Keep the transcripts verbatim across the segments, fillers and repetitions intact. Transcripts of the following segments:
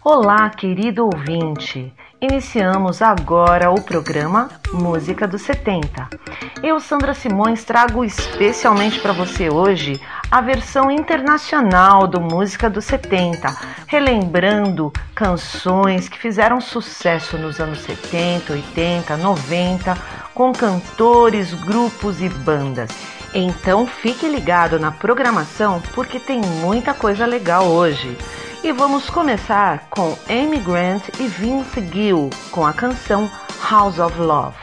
Olá, querido ouvinte! Iniciamos agora o programa Música dos setenta. Eu, Sandra Simões, trago especialmente para você hoje a versão internacional do Música dos setenta, relembrando canções que fizeram sucesso nos anos setenta, oitenta, noventa, com cantores, grupos e bandas. Então fique ligado na programação porque tem muita coisa legal hoje. E vamos começar com Amy Grant e Vince Gill com a canção House of Love.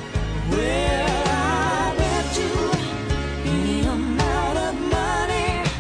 Well, I bet you any amount of money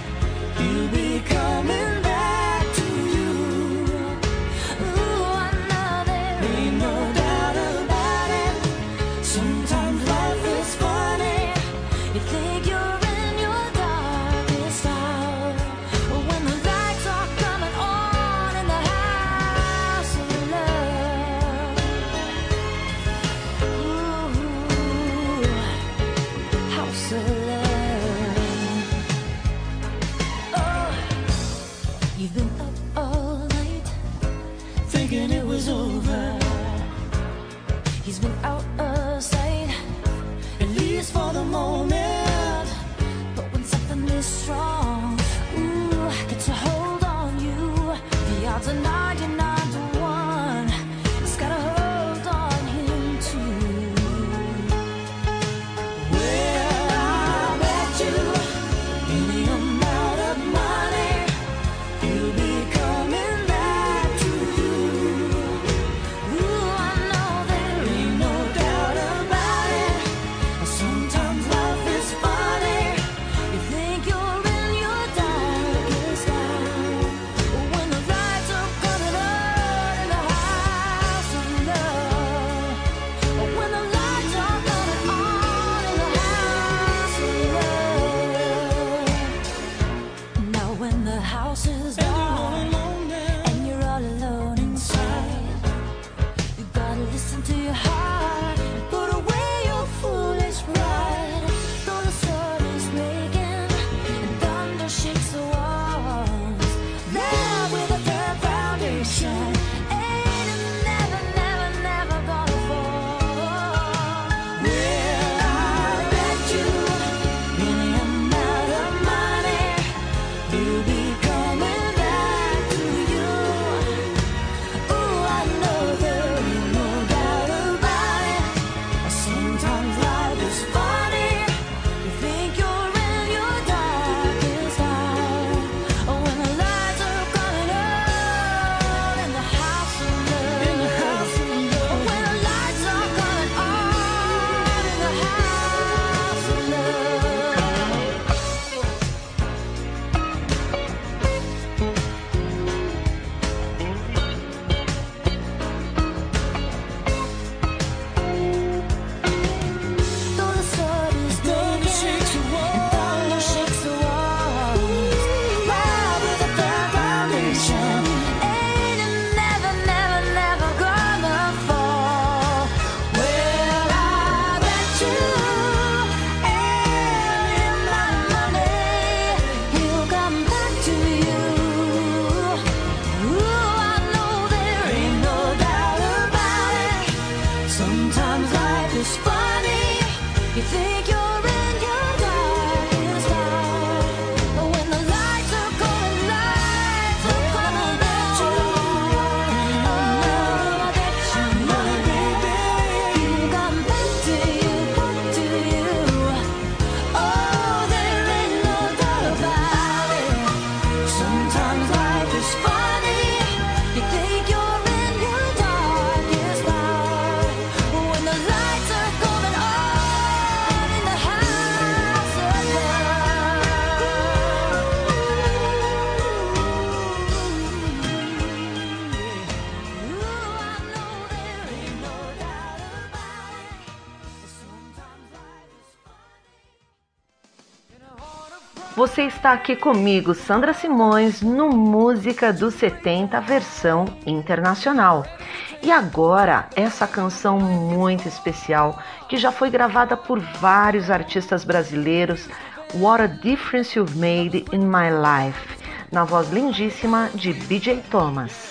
Você está aqui comigo, Sandra Simões, no Música dos setenta, versão internacional. E agora, essa canção muito especial, que já foi gravada por vários artistas brasileiros, What a Difference You've Made in My Life, na voz lindíssima de B J Thomas.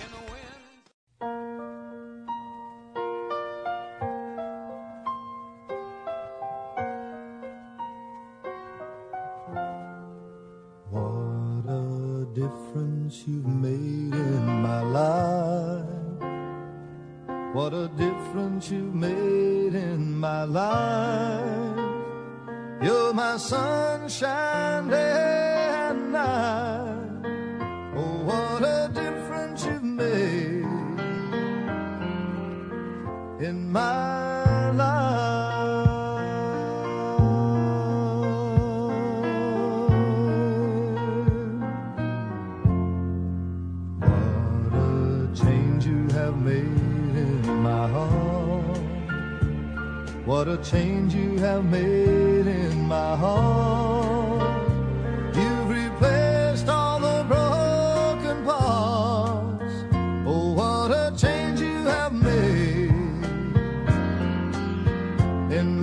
You've made in my life. What a difference you've made in my life. You're my sunshine day and night. Oh, what a difference you've made in my life. What a change you have made in my heart. You've replaced all the broken parts. Oh, what a change you have made in my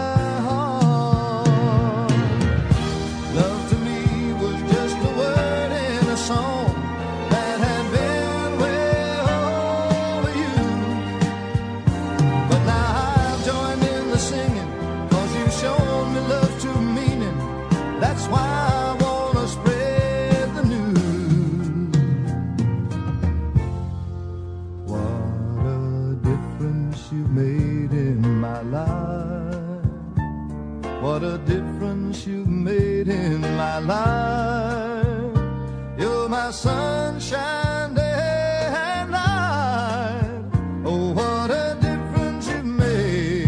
heart. Love to me was just a word in a song that had been way over you. But now I've joined singing, cause you've shown me love to meaning. That's why I wanna spread the news. What a difference you've made in my life. What a difference you've made in my life. You're my sunshine day and night. Oh, what a difference you've made.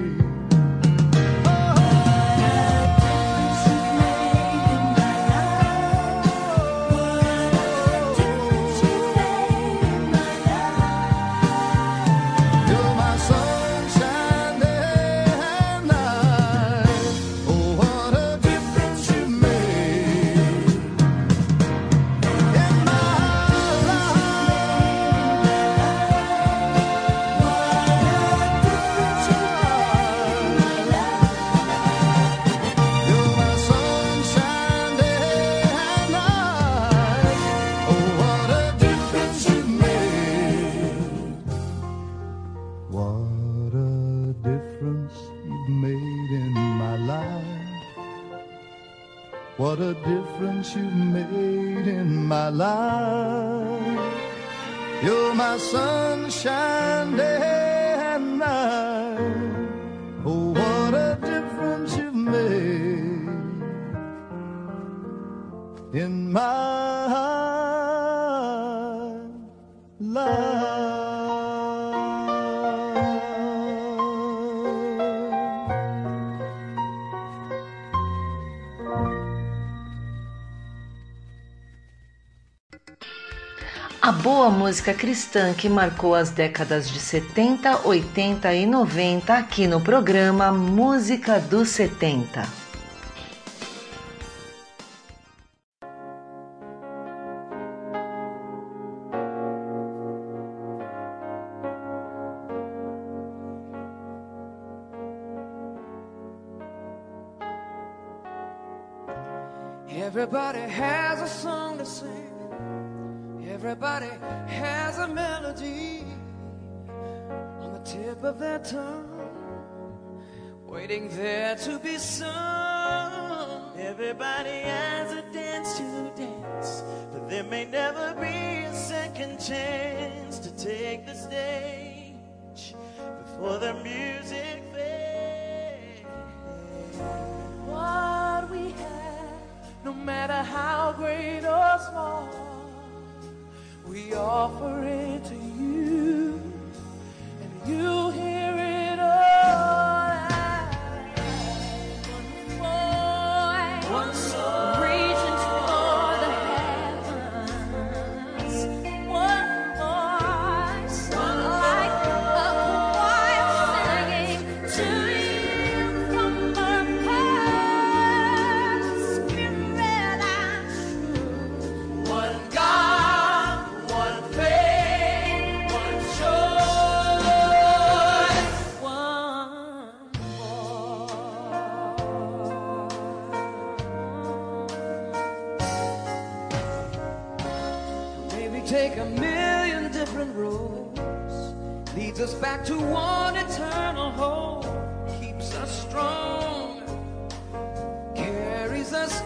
What a difference you've made in my life. You're my sunshine day and night. Oh, what a difference you've made in my life. A boa música cristã que marcou as décadas de setenta, oitenta e noventa aqui no programa Música dos setenta. Everybody has a song to sing. Everybody has a melody on the tip of their tongue, waiting there to be sung. Everybody has a dance to dance, but there may never be a second chance to take the stage before the music fades. What we have, no matter how great or small, we offer it to you, and you hear it all. One voice, one soul, reaching for the heavens. One voice, one like a choir singing take a million different roads, leads us back to one eternal hope, keeps us strong, carries us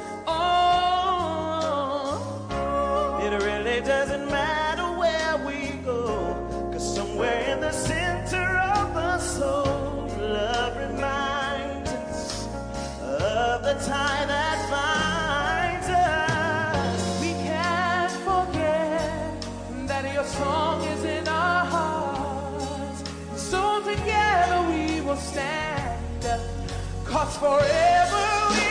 on. It really doesn't matter where we go, 'cause somewhere in the center of the soul, love reminds us of the tie that binds us. We can't forget that your song is in our hearts, so together we will stand, 'cause forever we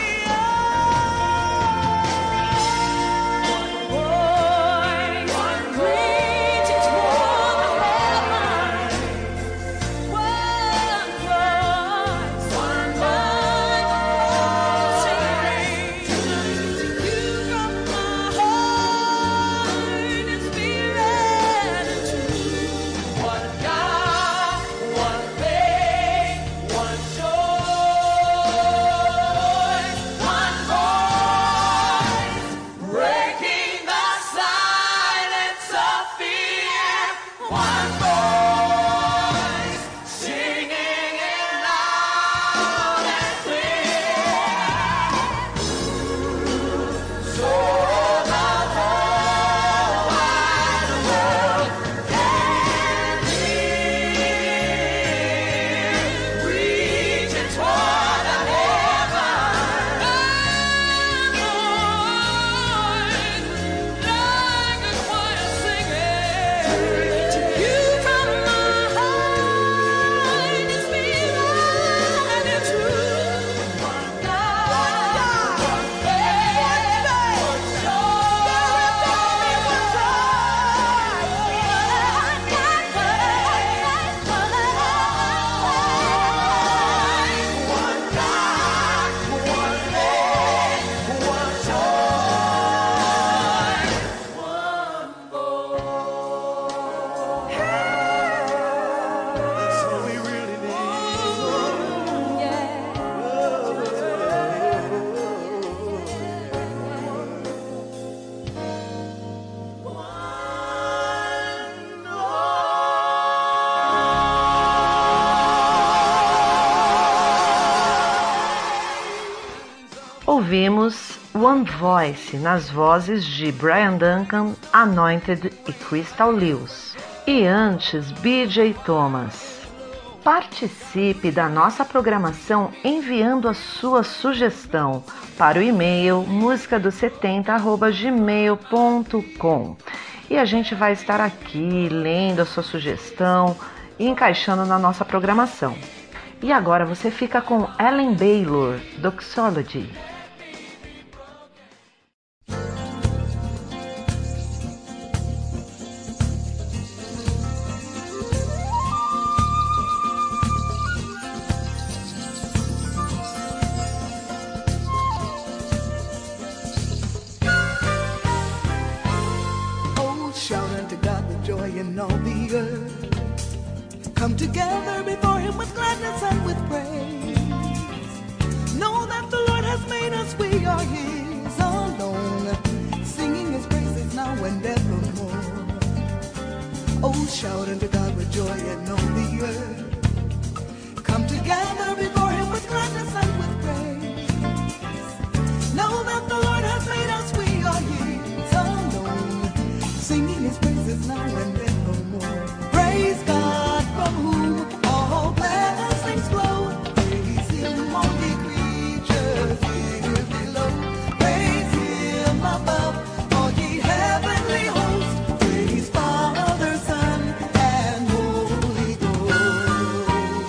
ouvimos One Voice nas vozes de Brian Duncan, Anointed e Crystal Lewis. E antes, B J Thomas. Participe da nossa programação enviando a sua sugestão para o e-mail música dos setenta arroba gmail ponto com. E a gente vai estar aqui lendo a sua sugestão e encaixando na nossa programação. E agora você fica com Ellen Baylor, Doxology. Come together before him with gladness and with praise. Know that the Lord has made us, we are his alone, singing his praises now and evermore. Oh, shout unto God with joy and all the earth. Come together before him with gladness and with praise. Know that the Lord has made us, we are his alone, singing his praises now and evermore. Praise God, from whom all blessings flow. Praise him, all ye creatures here below. Praise him above, all ye heavenly hosts. Praise Father, Son, and Holy Ghost.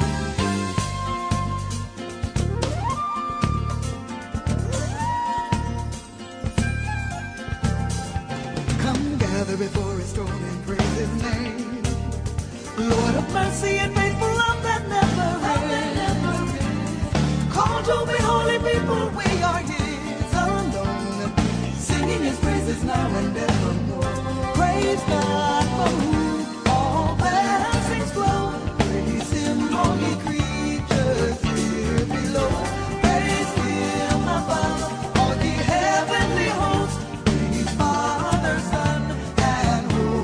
Come gather before his throne and praise his name. Lord of mercy and faithful love that never ends. Called to be holy people, we are his alone, singing his praises now and evermore. Praise God, from whom all blessings flow. Praise him, all ye creatures here below. Praise him above, all ye heavenly hosts. Praise Father, Son, and Holy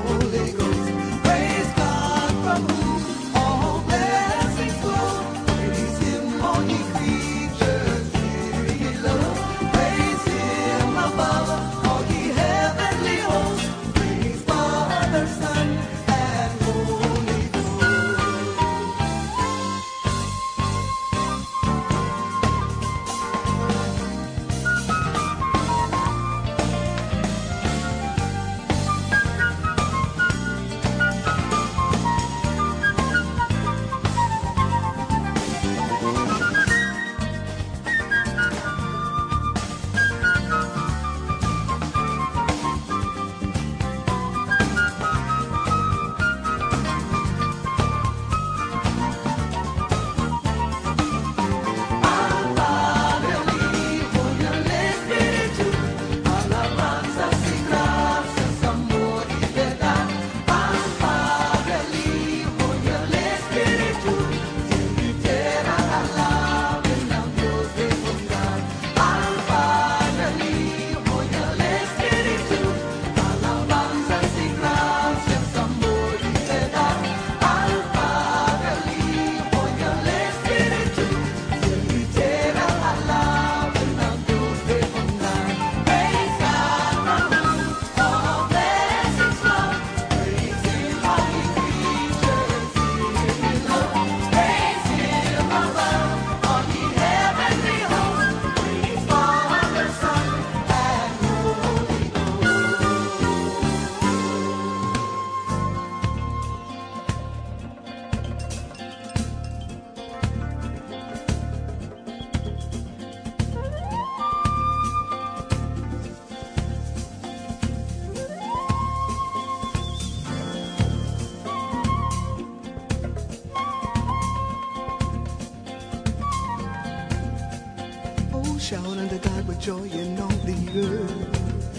shout unto God with joy in all the earth.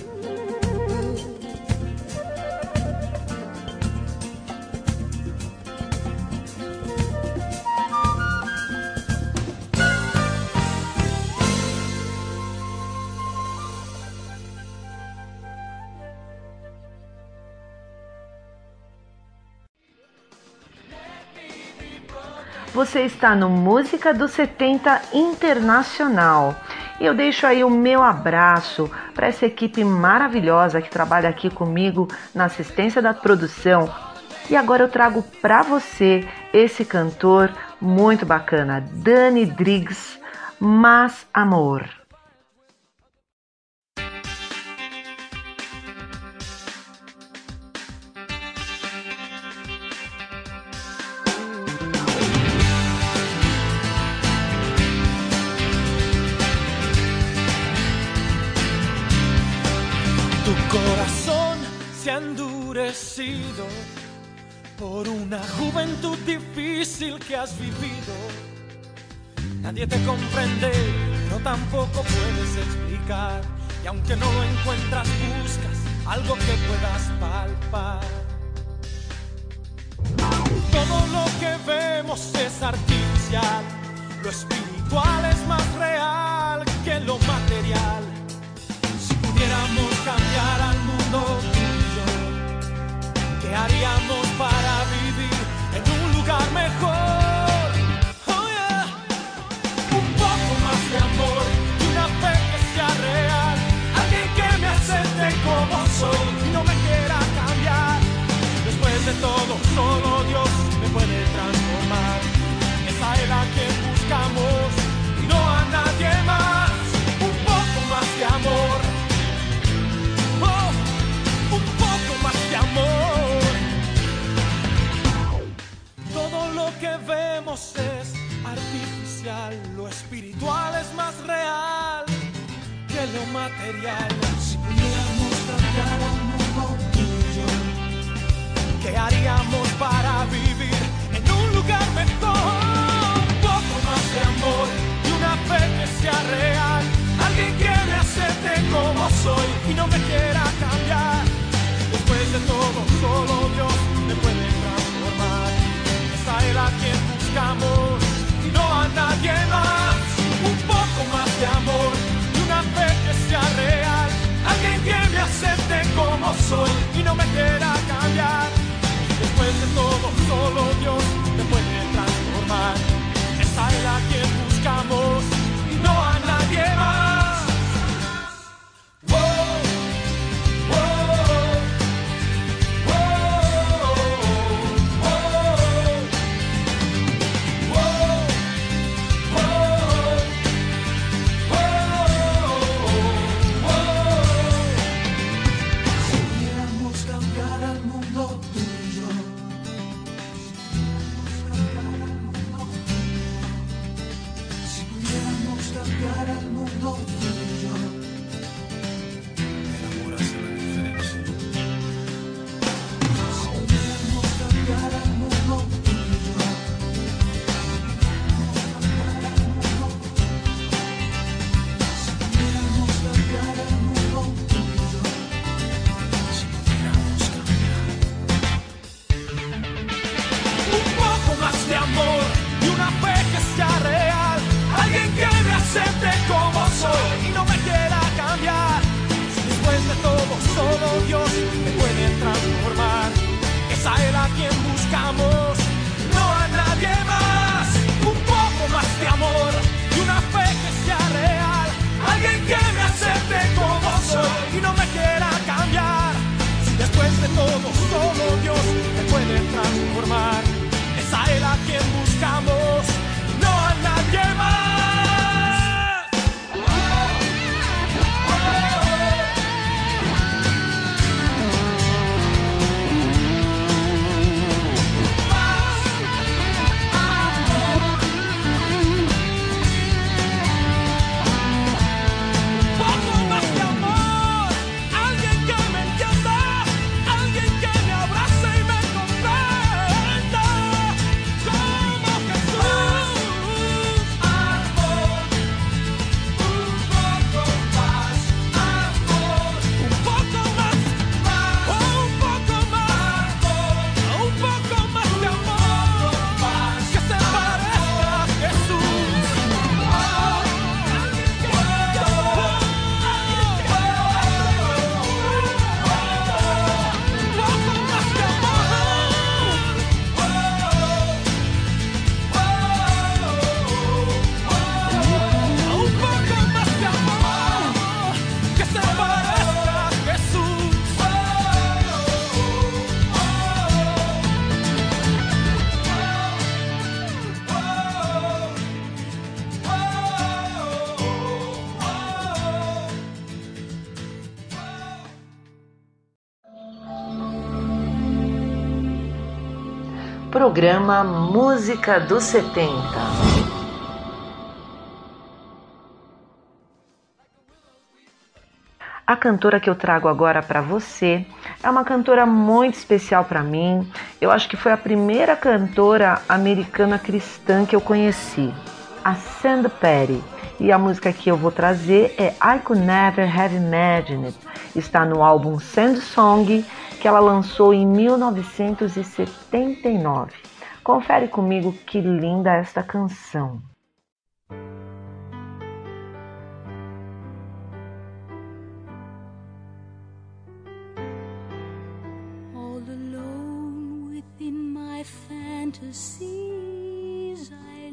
Você está no Música dos setenta Internacional. Eu deixo aí o meu abraço para essa equipe maravilhosa que trabalha aqui comigo na assistência da produção. E agora eu trago para você esse cantor muito bacana, Dani Driggs, Más Amor. Corazón se ha endurecido por una juventud difícil que has vivido. Nadie te comprende, no tampoco puedes explicar. Y aunque no lo encuentras, buscas algo que puedas palpar. Todo lo que vemos es artificial, lo espiritual es más real que lo material. Si pudiéramos cambiar al mundo tú y yo, ¿qué haríamos para vivir en un lugar mejor? Oh yeah. Un poco más de amor y una fe que sea real, alguien que me acepte como soy y no me quiera cambiar. Después de todo, solo Dios me puede transformar. Es a Él a quien buscamos y no a nadie más. Un poco más de amor, oh, un poco más de amor. Todo lo que vemos es artificial, lo espiritual es más real que lo material. Si pudiéramos cambiar al mundo tú y yo, ¿qué haríamos para vivir en un lugar mejor? Un poco más de amor y una fe que sea real, alguien que me acepte como soy y no me quiera cambiar. Después de todo, solo Dios me puede transformar. Es a Él a quien buscamos y no a nadie más. Un poco más de amor y una fe que sea real, alguien que me acepte como soy y no me quiera cambiar. Después de todo, solo Dios me puede transformar. Es a Él a quien buscamos y no a nadie más. Whoa, whoa, whoa, whoa, whoa, whoa. Si pudiéramos cambiar al mundo tú y yo, si pudiéramos cambiar al mundo tú y yo, el amor hace la diferencia. Si pudiéramos cambiar al mundo tú y yo, si pudiéramos cambiar al mundo tú y yo, si pudiéramos cambiar. Un poco más de amor y una fe que sea real, alguien que me acepte como soy Programa Música dos setenta. A cantora que eu trago agora para você é uma cantora muito especial para mim. Eu acho que foi a primeira cantora americana cristã que eu conheci, a Sandi Patty. E a música que eu vou trazer é I Could Never Have Imagined. Está no álbum Sand Song, que ela lançou em mil novecentos e setenta e nove. Confere comigo que linda esta canção. All alone within my fantasies I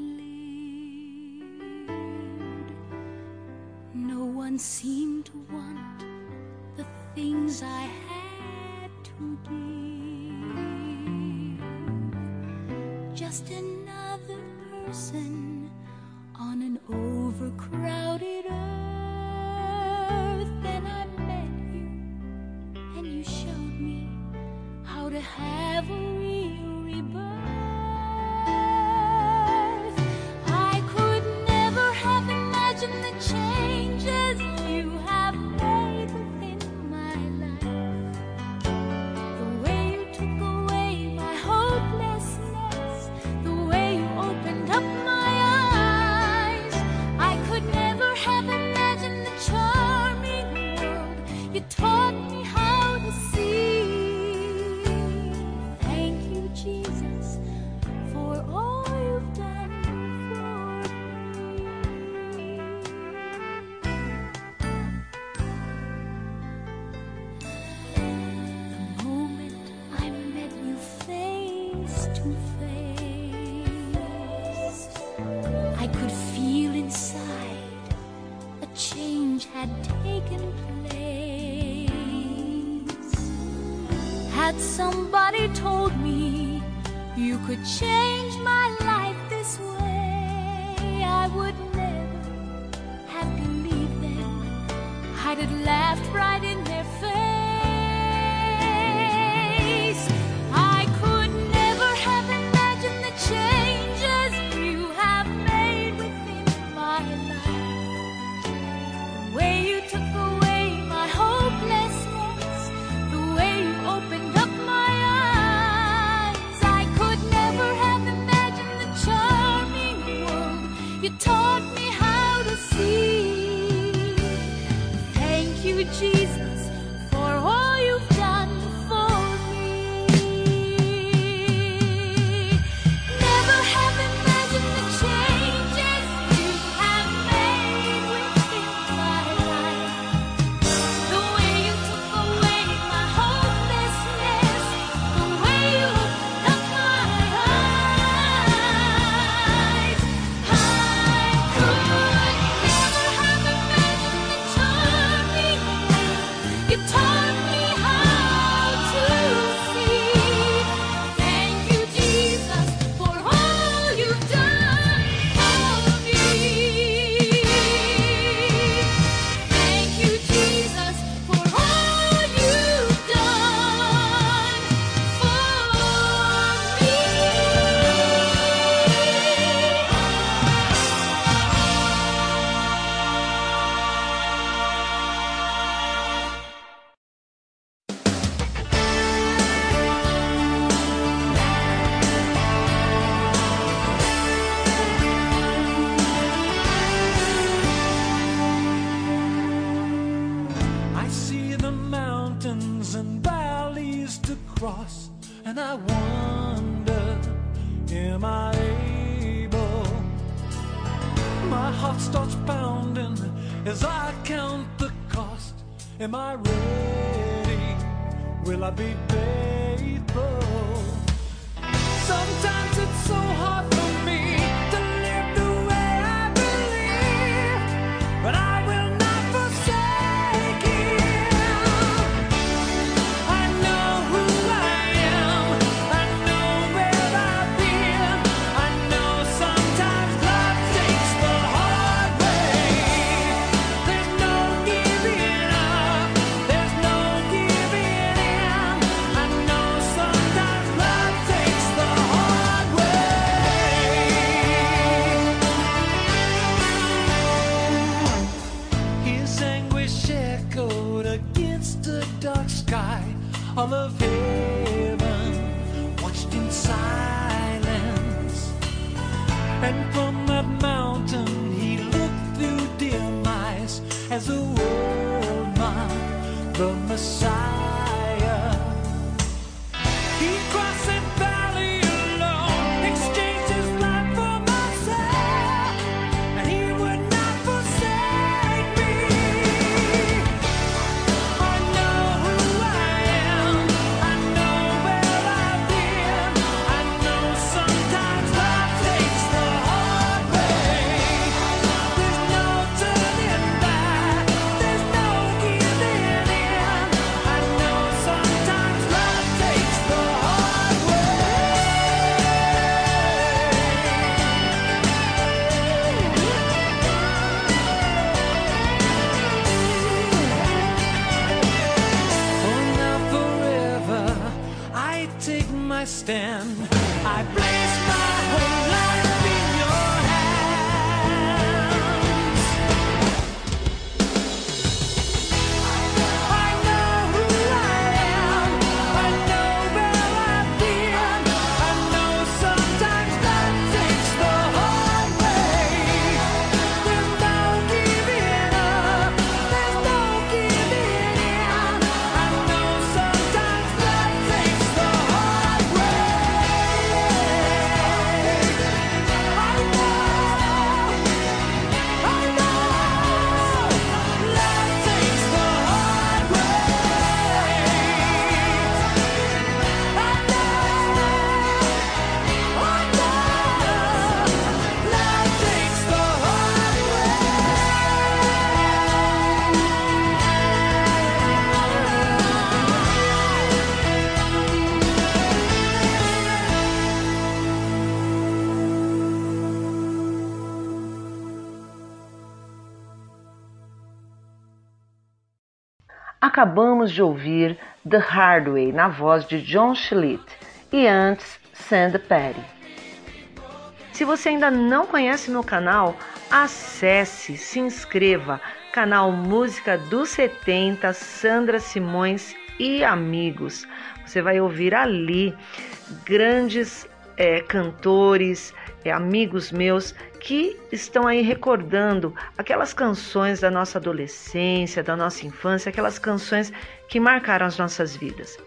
lived. No one seemed to want the things I had to give. Just another person on an overcrowded earth. Then I met you, and you showed me how to have a real rebirth. I could never have imagined the changes you have made within my life. The way you took away my hopelessness, the way you opened up my eyes. I could never have imagined the charming world you taught me how to see. Thank you, Jesus, for all you've done for me. The moment I met you face to face, I could feel inside a change had taken place. Had somebody told me you could change my life this way, I would never have believed them. I'd have laughed right in their face. I could never have imagined the changes you have made within my life. The way you took away my hopelessness, the way you opened up my eyes. I could never have imagined the charming world you taught me how to see. Thank you, Jesus, for all you've done for me. Never have imagined the changes you have made within my life. The way you took away my hopelessness, the way you opened up my eyes. I could never have imagined the charming world you taught me how to see. Thank you, Jesus, for all you've done for me. Thank you, Jesus, for all you've done I see the mountains and valleys to cross, and I wonder, am I able? My heart starts pounding as I count the cost. Am I ready? Will I be faithful? Sometimes it's so hard for me to live the way I believe, but I will not forsake Him. I know who I am. I know where I've been. I know sometimes love takes the hard way. There's no giving up. There's no giving in. I know sometimes love takes the hard way. all of heaven watched in silence. And from that mountain he looked through dim eyes as the world mocked the Messiah. He crossed that valley alone, exchanged his life for myself, and he would not forsake me. I know who I am, I know where I've been, I know sometimes love takes the hard way. There's no turning back, there's no giving in. I know sometimes love takes the hard way. For now forever I take my stand. I place my whole life in your hands. I know who I am, I know where I've been, I know sometimes that takes the hard way. There's no giving up, there's no giving in. I know sometimes that takes the hard way. I know, I know, love takes the hard way. I know, I know, love takes the hard Acabamos de ouvir The Hard Way na voz de John Schlitt e antes Sand Patty. Se você ainda não conhece meu canal, acesse, se inscreva, canal Música dos setenta, Sandra Simões e amigos. Você vai ouvir ali grandes é, cantores, é, amigos meus que estão aí recordando aquelas canções da nossa adolescência, da nossa infância, aquelas canções que marcaram as nossas vidas.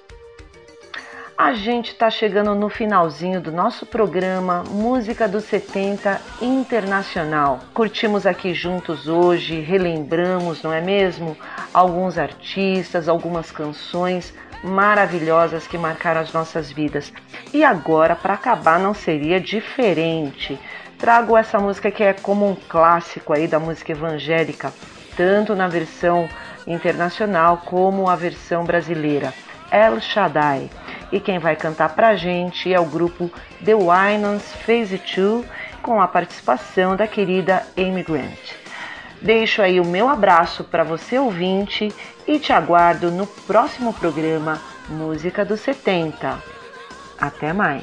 A gente está chegando no finalzinho do nosso programa Música dos setenta Internacional. Curtimos aqui juntos hoje, relembramos, não é mesmo? Alguns artistas, algumas canções maravilhosas que marcaram as nossas vidas. E agora, para acabar, não seria diferente. Trago essa música que é como um clássico aí da música evangélica, tanto na versão internacional como a versão brasileira, El Shaddai. E quem vai cantar pra gente é o grupo The Winans Phase dois, com a participação da querida Amy Grant. Deixo aí o meu abraço para você ouvinte e te aguardo no próximo programa Música dos setenta. Até mais!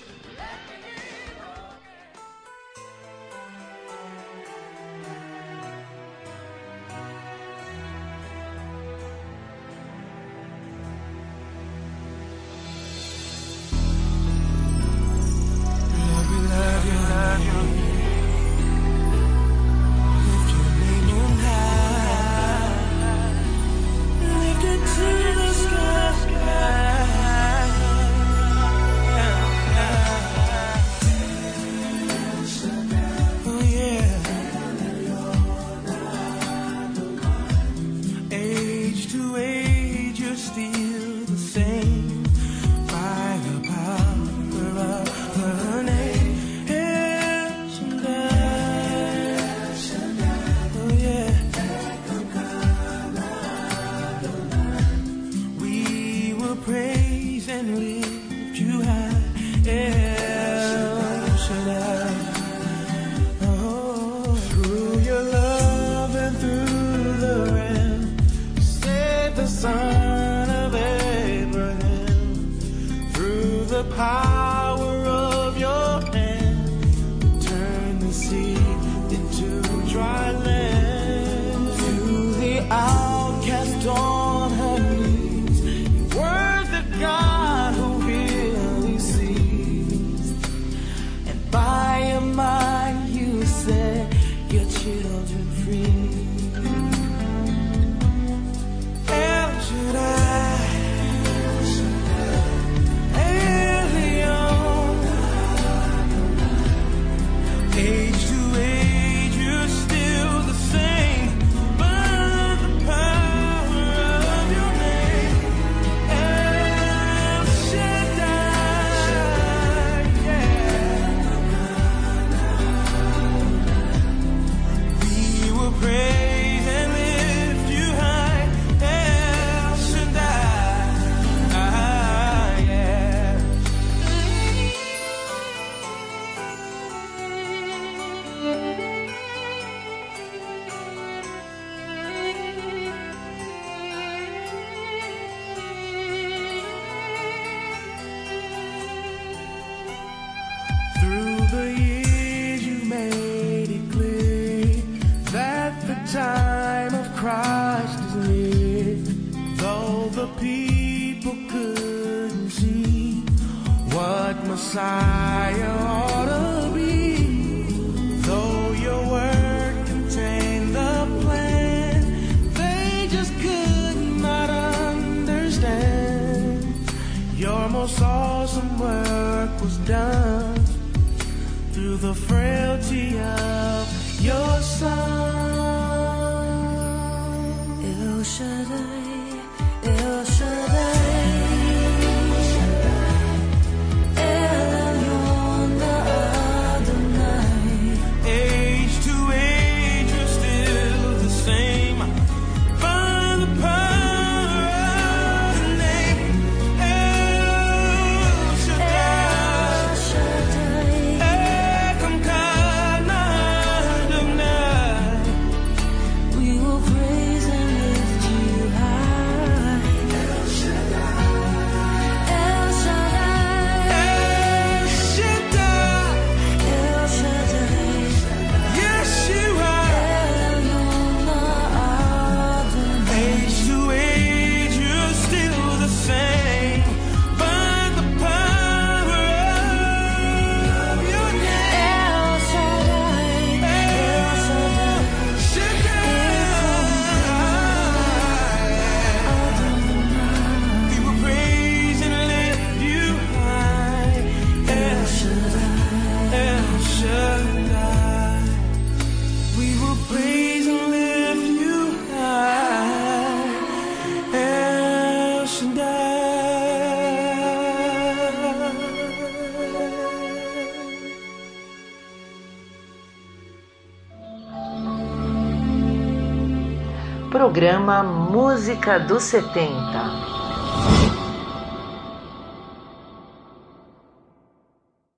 Power of your hand, turn the sea into dry land. To the outcast on her knees, you were children free. El Shaddai, Elyon, age to age you're still the same, but the power of your name, El Shaddai, yeah. We will praise and lift you high, El Shaddai, yeah. Through the years you made it clear that the time of Christ is near. Though the people couldn't see what Messiah ought to be, though your word contained the plan, they just could not understand. Your most awesome work was done through the frailty of your Son. El Shaddai, El Shaddai, El Elyon Adonai. Age to age you're still the same, by the power of the name, El Shaddai. El Shaddai, Elkamkana Adonai. We will praise and lift you high. El Shaddai, El Shaddai, El Shaddai, El Shaddai. Yes, you are. Elyon Adonai. Age to age you're still the same, by the power of your name, El Shaddai, El Shaddai. We will praise and lift you high, El Shaddai, El Shaddai. We will praise and lift you high, El Shaddai. Programa Música dos setenta.